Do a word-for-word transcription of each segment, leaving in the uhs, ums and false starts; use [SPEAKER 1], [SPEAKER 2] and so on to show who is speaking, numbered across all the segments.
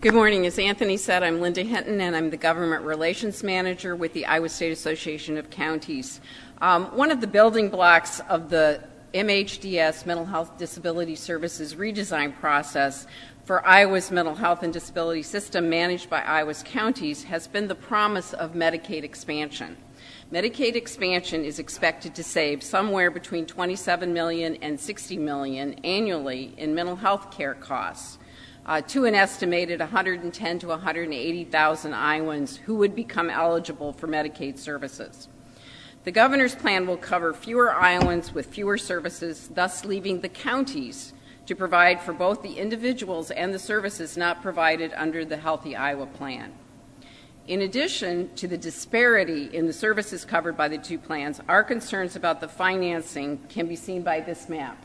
[SPEAKER 1] Good morning. As Anthony said, I'm Linda Hinton, and I'm the Government Relations Manager with the Iowa State Association of Counties. Um, one of the building blocks of the M H D S Mental Health Disability Services redesign process for Iowa's mental health and disability system managed by Iowa's counties has been the promise of Medicaid expansion. Medicaid expansion is expected to save somewhere between twenty-seven million dollars and sixty million dollars annually in mental health care costs uh, to an estimated one hundred ten thousand to one hundred eighty thousand Iowans who would become eligible for Medicaid services. The governor's plan will cover fewer Iowans with fewer services, thus leaving the counties to provide for both the individuals and the services not provided under the Healthy Iowa Plan. In addition to the disparity in the services covered by the two plans, our concerns about the financing can be seen by this map.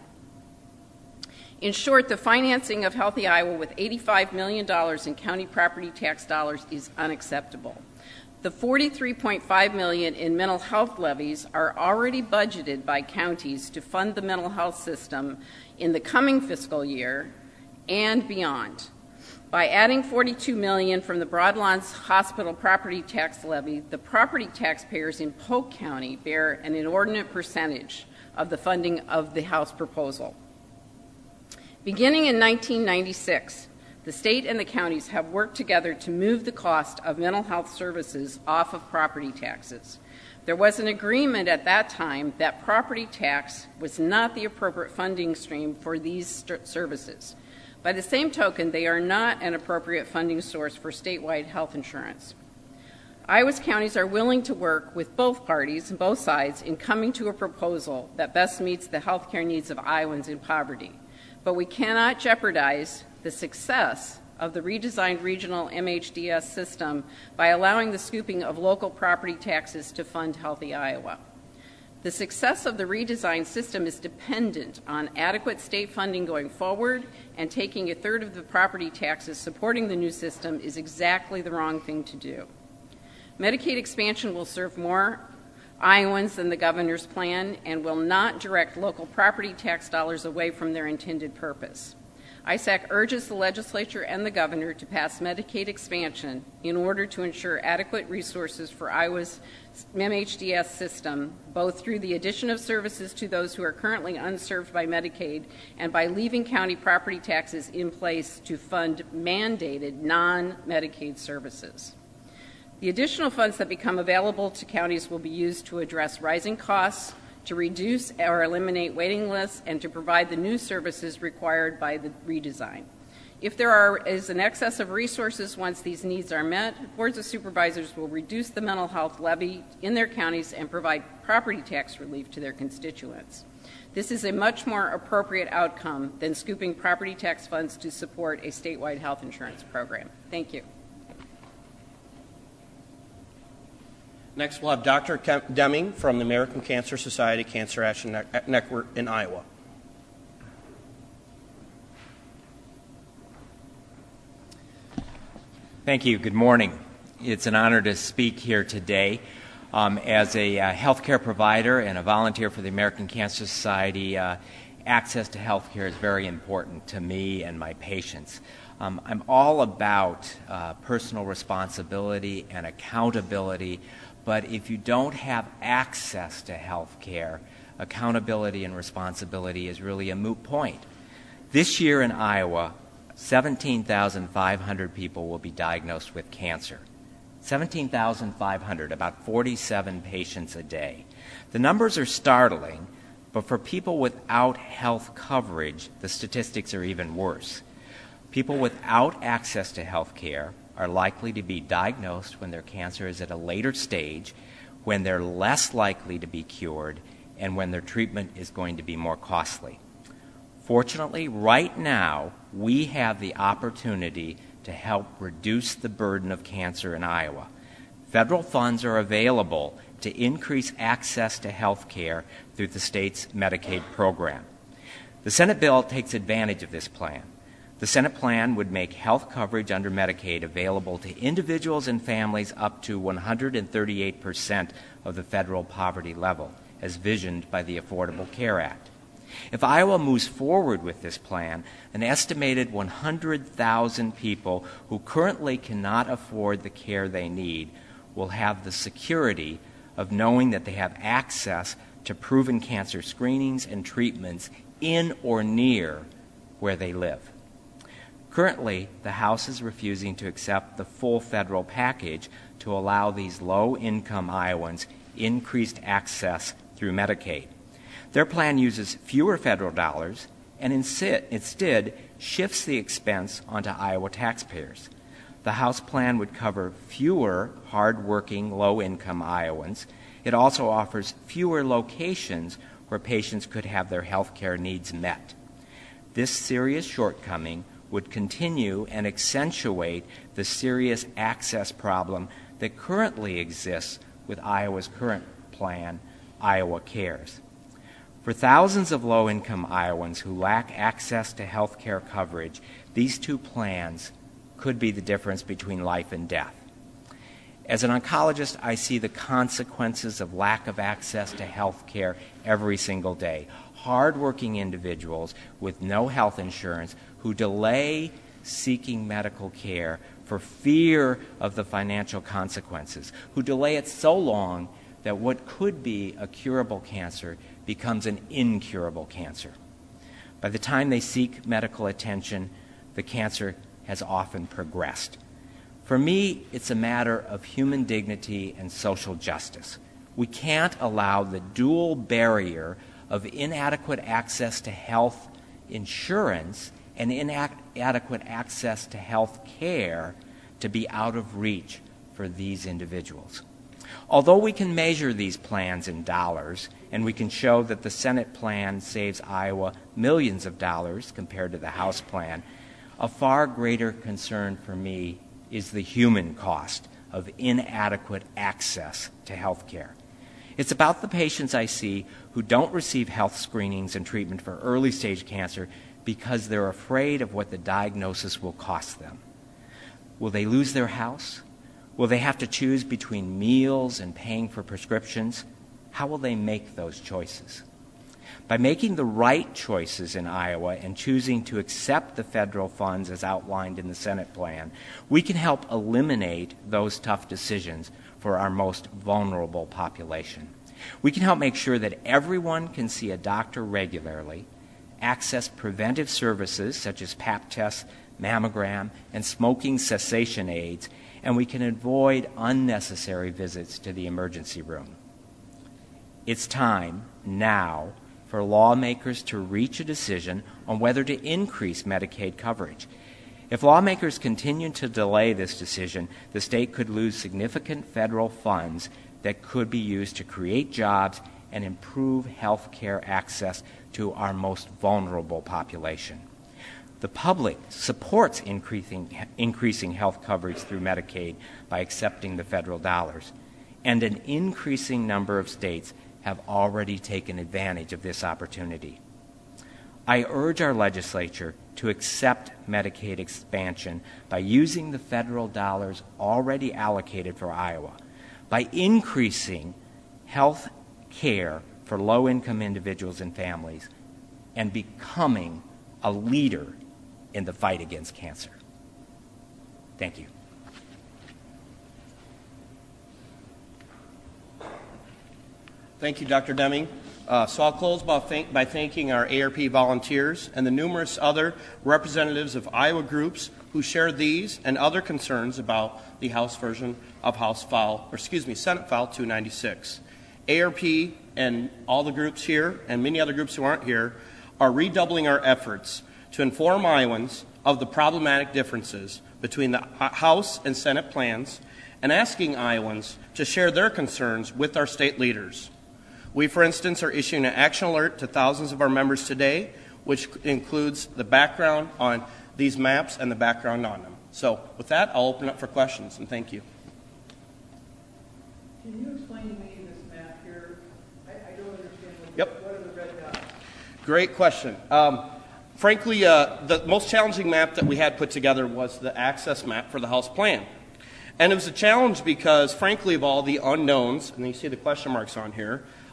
[SPEAKER 1] In short, the financing of Healthy Iowa with eighty-five million dollars in county property tax dollars is unacceptable. The forty-three point five million dollars in mental health levies are already budgeted by counties to fund the mental health system in the coming fiscal year and beyond. By adding forty-two million dollars from the Broadlawns Hospital property tax levy, the property taxpayers in Polk County bear an inordinate percentage of the funding of the House proposal. Beginning in nineteen ninety-six, the state and the counties have worked together to move the cost of mental health services off of property taxes. There was an agreement at that time that property tax was not the appropriate funding stream for these st- services. By the same token, they are not an appropriate funding source for statewide health insurance. Iowa's counties are willing to work with both parties and both sides in coming to a proposal that best meets the health care needs of Iowans in poverty. But we cannot jeopardize the success of the redesigned regional M H D S system by allowing the scooping of local property taxes to fund Healthy Iowa. The success of the redesigned system is dependent on adequate state funding going forward, and taking a third of the property taxes supporting the new system is exactly the wrong thing to do. Medicaid expansion will serve more Iowans than the governor's plan and will not direct local property tax dollars away from their intended purpose. I S A C urges the legislature and the governor to pass Medicaid expansion in order to ensure adequate resources for Iowa's M H D S system, both through the addition of services to those who are currently unserved by Medicaid and by leaving county property taxes in place to fund mandated non-Medicaid services. The additional funds that become available to counties will be used to address rising costs, to reduce or eliminate waiting lists, and to provide the new services required by the redesign. If there are, is an excess of resources once these needs are met, boards of supervisors will reduce the mental health levy in their counties and provide property tax relief to their constituents. This is a much more appropriate outcome than scooping property tax funds to support a statewide health insurance program. Thank you.
[SPEAKER 2] Next, we'll have Doctor Deming from the American Cancer Society Cancer Action Network in Iowa.
[SPEAKER 3] Thank you. Good morning. It's an honor to speak here today. Um, as a uh, healthcare provider and a volunteer for the American Cancer Society, uh, access to health care is very important to me and my patients. Um, I'm all about uh, personal responsibility and accountability. But if you don't have access to health care, accountability and responsibility is really a moot point. This year in Iowa, seventeen thousand five hundred people will be diagnosed with cancer. seventeen thousand five hundred, about forty-seven patients a day. The numbers are startling, but for people without health coverage, the statistics are even worse. People without access to health care are likely to be diagnosed when their cancer is at a later stage, when they're less likely to be cured, and when their treatment is going to be more costly. Fortunately, right now, we have the opportunity to help reduce the burden of cancer in Iowa. Federal funds are available to increase access to health care through the state's Medicaid program. The Senate bill takes advantage of this plan. The Senate plan would make health coverage under Medicaid available to individuals and families up to one hundred thirty-eight percent of the federal poverty level, as visioned by the Affordable Care Act. If Iowa moves forward with this plan, an estimated one hundred thousand people who currently cannot afford the care they need will have the security of knowing that they have access to proven cancer screenings and treatments in or near where they live. Currently, the House is refusing to accept the full federal package to allow these low-income Iowans increased access through Medicaid. Their plan uses fewer federal dollars and instead shifts the expense onto Iowa taxpayers. The House plan would cover fewer hard-working, low-income Iowans. It also offers fewer locations where patients could have their health care needs met. This serious shortcoming would continue and accentuate the serious access problem that currently exists with Iowa's current plan, Iowa Cares. For thousands of low-income Iowans who lack access to health care coverage, these two plans could be the difference between life and death. As an oncologist, I see the consequences of lack of access to health care every single day. Hard-working individuals with no health insurance who delay seeking medical care for fear of the financial consequences, who delay it so long that what could be a curable cancer becomes an incurable cancer. By the time they seek medical attention, the cancer has often progressed. For me, it's a matter of human dignity and social justice. We can't allow the dual barrier of inadequate access to health insurance and inadequate access to health care to be out of reach for these individuals. Although we can measure these plans in dollars, and we can show that the Senate plan saves Iowa millions of dollars compared to the House plan, a far greater concern for me is the human cost of inadequate access to health care. It's about the patients I see who don't receive health screenings and treatment for early-stage cancer because they're afraid of what the diagnosis will cost them. Will they lose their house? Will they have to choose between meals and paying for prescriptions? How will they make those choices? By making the right choices in Iowa and choosing to accept the federal funds as outlined in the Senate plan, we can help eliminate those tough decisions for our most vulnerable population. We can help make sure that everyone can see a doctor regularly, access preventive services such as pap tests, mammogram, and smoking cessation aids, and we can avoid unnecessary visits to the emergency room. It's time now for lawmakers to reach a decision on whether to increase Medicaid coverage. If lawmakers continue to delay this decision, the state could lose significant federal funds that could be used to create jobs and improve health care access to our most vulnerable population. The public supports increasing, increasing health coverage through Medicaid by accepting the federal dollars, and an increasing number of states have already taken advantage of this opportunity. I urge our legislature to accept Medicaid expansion by using the federal dollars already allocated for Iowa, by increasing health care for low-income individuals and families, and becoming a leader in the fight against cancer. Thank you.
[SPEAKER 2] Thank you, Doctor Deming. Uh, so I'll close by, thank, by thanking our A R P volunteers and the numerous other representatives of Iowa groups who shared these and other concerns about the House version of House File, or excuse me, Senate File two ninety-six. A R P and all the groups here, and many other groups who aren't here, are redoubling our efforts to inform Iowans of the problematic differences between the House and Senate plans and asking Iowans to share their concerns with our state leaders. We, for instance, are issuing an action alert to thousands of our members today, which includes the background on these maps and the background on them. So with that, I'll open up for questions, and thank you.
[SPEAKER 4] Can you explain to me this map here? I, I don't understand what,
[SPEAKER 2] Yep.
[SPEAKER 4] what are the red dots?
[SPEAKER 2] Great question. Um, frankly, uh, the most challenging map that we had put together was the access map for the House plan. And it was a challenge because, frankly, of all the unknowns, and you see the question marks on here,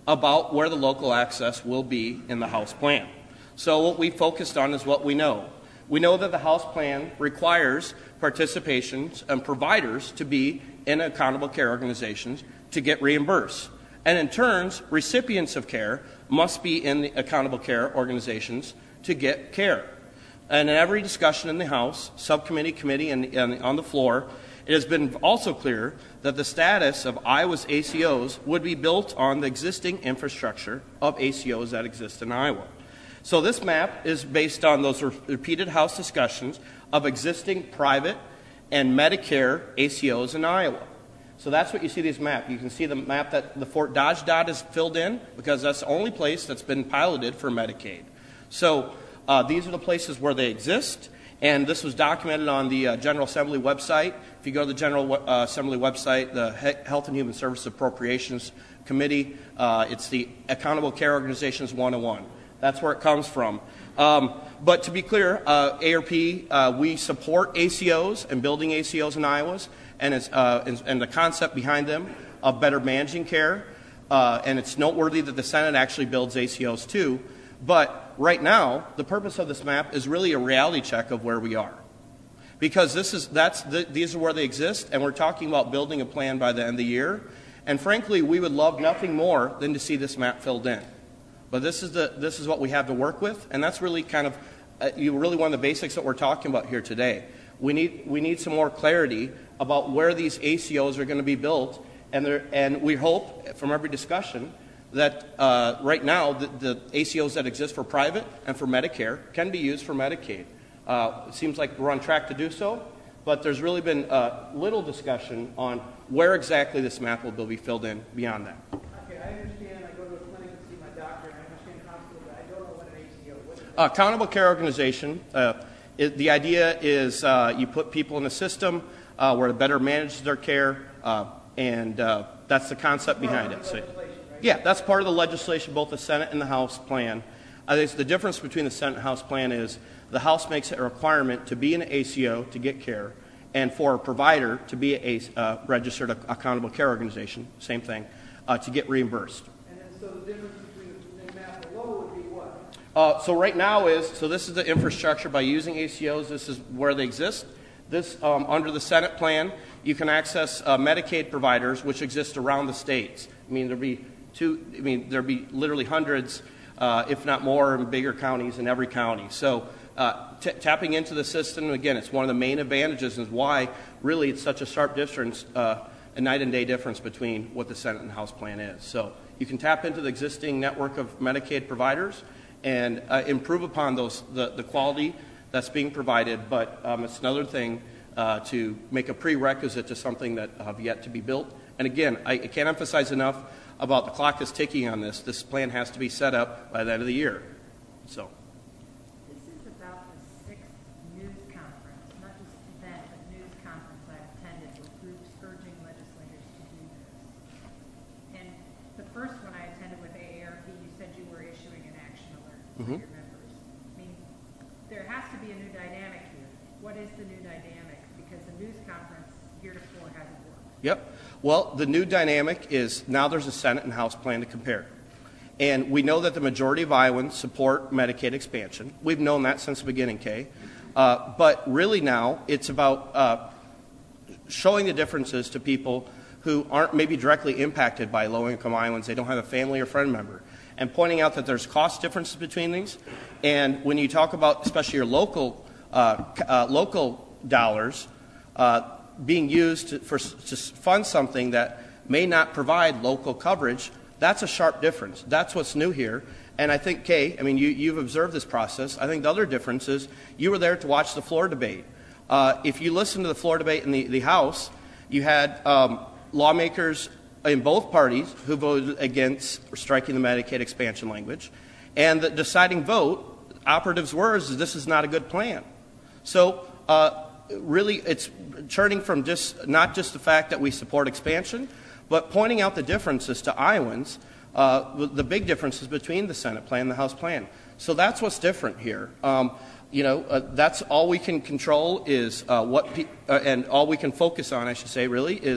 [SPEAKER 2] about where the local access will be in the House plan. So what we focused on is what we know. We know that the House plan requires participations and providers to be in accountable care organizations to get reimbursed. And in turn, recipients of care must be in the accountable care organizations to get care. And in every discussion in the House, subcommittee, committee, and, and on the floor, it has been also clear that the status of Iowa's A C Os would be built on the existing infrastructure of A C Os that exist in Iowa. So this map is based on those re- repeated House discussions of existing private and Medicare A C Os in Iowa. So that's what you see this map. You can see the map that the Fort Dodge dot is filled in because that's the only place that's been piloted for Medicaid. So uh, these are the places where they exist, and this was documented on the uh, General Assembly website. If you go to the General uh, Assembly website, the he- Health and Human Services Appropriations Committee, uh, it's the Accountable Care Organizations one oh one. That's where it comes from. Um, but to be clear, uh, A R P, uh, we support A C Os and building A C Os in Iowa, and, it's, uh, and, and the concept behind them of better managing care. Uh, and it's noteworthy that the Senate actually builds A C Os too. But right now, the purpose of this map is really a reality check of where we are. Because this is, that's the, these are where they exist, and we're talking about building a plan by the end of the year. And frankly, we would love nothing more than to see this map filled in. But this is, the, this is what we have to work with, and that's really kind of uh, you really one of the basics that we're talking about here today. We need, we need some more clarity about where these A C Os are going to be built, and, and we hope from every discussion that uh, right now the, the A C Os that exist for private and for Medicare can be used for Medicaid. Uh, it seems like we're on track to do so, but there's really been uh, little discussion on where exactly this map will be filled in beyond that.
[SPEAKER 4] Okay, I understand. I go to a clinic and see my doctor, and I understand hospital, but I don't know what an A C O is.
[SPEAKER 2] Uh, accountable care organization. Uh, it, the idea is uh, you put people in a system uh, where it better manages their care, uh, and uh, that's the concept behind it. So, yeah, that's part of the legislation, both the Senate and the House plan. I think the difference between the Senate and House plan is the House makes it a requirement to be an A C O to get care, and for a provider to be a uh, registered accountable care organization, same thing, uh, to get reimbursed.
[SPEAKER 4] And then so the difference between the map below would be what?
[SPEAKER 2] Uh, so right now is, so this is the infrastructure by using A C Os. This is where they exist. This, um, under the Senate plan, you can access uh, Medicaid providers, which exist around the states. I mean, there'd be two, I mean, there'd be literally hundreds, uh, if not more, in bigger counties in every county. So uh, t- tapping into the system, again, it's one of the main advantages and why really it's such a sharp difference, uh, a night and day difference between what the Senate and House plan is. So you can tap into the existing network of Medicaid providers and uh, improve upon those the, the quality that's being provided, but um, it's another thing uh, to make a prerequisite to something that have yet to be built. And again, I, I can't emphasize enough about the clock is ticking on this. This plan has to be set up by the end of the year. So.
[SPEAKER 5] This is about the sixth news conference, not just event, but news conference I've attended with groups urging legislators to do this. And the first one I attended with A A R P, you said you were issuing an action alert for
[SPEAKER 2] Mm-hmm.
[SPEAKER 5] your members. I mean, there has to be a new dynamic here. What is the new dynamic? Because the news conference heretofore hasn't worked.
[SPEAKER 2] Yep. Well, the new dynamic is now there's a Senate and House plan to compare. And we know that the majority of Iowans support Medicaid expansion. We've known that since the beginning, Kay. Uh, but really now it's about uh, showing the differences to people who aren't maybe directly impacted by low-income Iowans. They don't have a family or friend member. And pointing out that there's cost differences between these. And when you talk about especially your local, uh, uh, local dollars, uh, being used to, for, to fund something that may not provide local coverage, that's a sharp difference. That's what's new here. And I think, Kay, I mean, you, you've observed this process. I think the other difference is you were there to watch the floor debate. Uh, if you listen to the floor debate in the, the House, you had um, lawmakers in both parties who voted against striking the Medicaid expansion language. And the deciding vote, operatives were, is this is not a good plan. So, uh, really, it's turning from just not just the fact that we support expansion, but pointing out the differences to Iowans, uh, the big differences between the Senate plan and the House plan. So that's what's different here. Um, you know, uh, that's all we can control is uh, what, pe- uh, and all we can focus on, I should say, really, is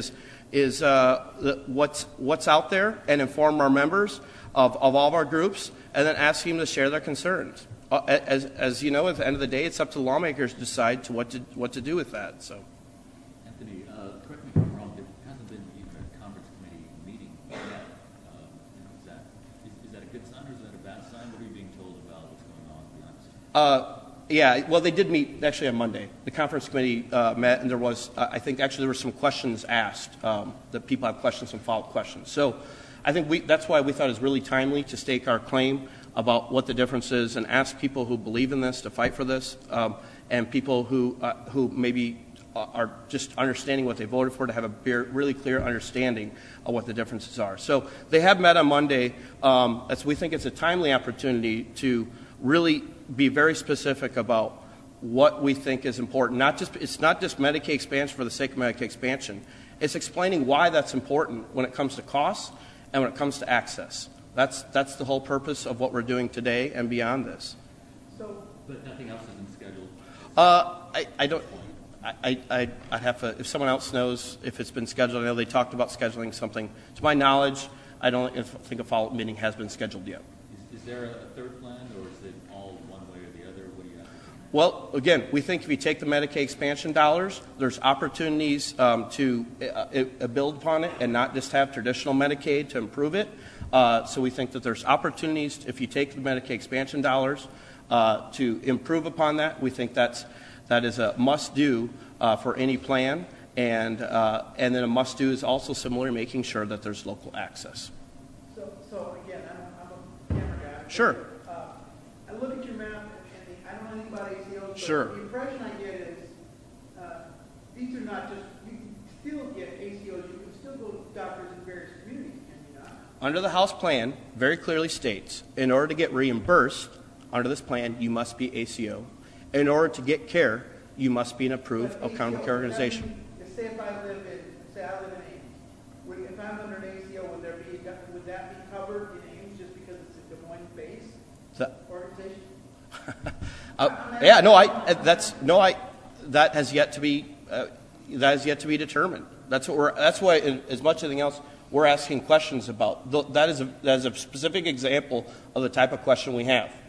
[SPEAKER 2] is uh, the, what's what's out there and inform our members of, of all of our groups, and then asking them to share their concerns. Uh, as, as you know, at the end of the day, it's up to lawmakers to decide to what to what to do with that. So,
[SPEAKER 6] Anthony, uh, correct me if I'm wrong. There hasn't been even a conference committee meeting yet. Um, you know, is that is, is that a good sign or is that a bad sign? What are you being told about what's going on? To be honest.
[SPEAKER 2] Uh, Yeah, well, they did meet actually on Monday. The conference committee uh, met, and there was, uh, I think, actually there were some questions asked. Um, that people have questions, some follow-up questions. So, I think we, that's why we thought it was really timely to stake our claim about what the difference is, and ask people who believe in this to fight for this, um, and people who uh, who maybe are just understanding what they voted for to have a really clear understanding of what the differences are. So they have met on Monday. Um, that's, we think it's a timely opportunity to really be very specific about what we think is important. Not just, it's not just Medicaid expansion for the sake of Medicaid expansion. It's explaining why that's important when it comes to costs and when it comes to access. That's, that's the whole purpose of what we're doing today and beyond this.
[SPEAKER 6] So, but nothing else isn't scheduled?
[SPEAKER 2] Uh, I, I don't... I, I, I'd have to, if someone else knows if it's been scheduled. I know they talked about scheduling something. To my knowledge, I don't think a follow-up meeting has been scheduled yet.
[SPEAKER 6] Is, is there a third plan, or is it all one way or the other? What do you have?
[SPEAKER 2] Well, again, we think if you take the Medicaid expansion dollars, there's opportunities um, to uh, uh, build upon it and not just have traditional Medicaid to improve it. Uh, so we think that there's opportunities, if you take the Medicaid expansion dollars, uh, to improve upon that. We think that's That is a must-do uh, for any plan, and uh, and then a must-do is also similar, making sure that there's local access.
[SPEAKER 4] So, so again, I'm, I'm a camera guy.
[SPEAKER 2] Sure.
[SPEAKER 4] Uh, I look at your map, and the, I don't know anything about A C Os, but
[SPEAKER 2] Sure.
[SPEAKER 4] the impression I get is uh, these are not just, you can still get A C Os, you can still go to doctors in various communities, can you not?
[SPEAKER 2] Under the House plan, very clearly states, in order to get reimbursed under this plan, you must be A C O. In order to get care, you must be an approved
[SPEAKER 4] But
[SPEAKER 2] accountable
[SPEAKER 4] A C O,
[SPEAKER 2] care organization.
[SPEAKER 4] That mean, say if I live in, say I live in Ames, would, if I'm under an A C O, would there be, would that be covered in Ames just because it's a Des Moines-based
[SPEAKER 2] So-
[SPEAKER 4] organization?
[SPEAKER 2] uh, yeah, no, I. That's no, I. That has yet to be. Uh, that has yet to be determined. That's what we're. That's why, as much as anything else, we're asking questions about. That is a, that is a specific example of the type of question we have.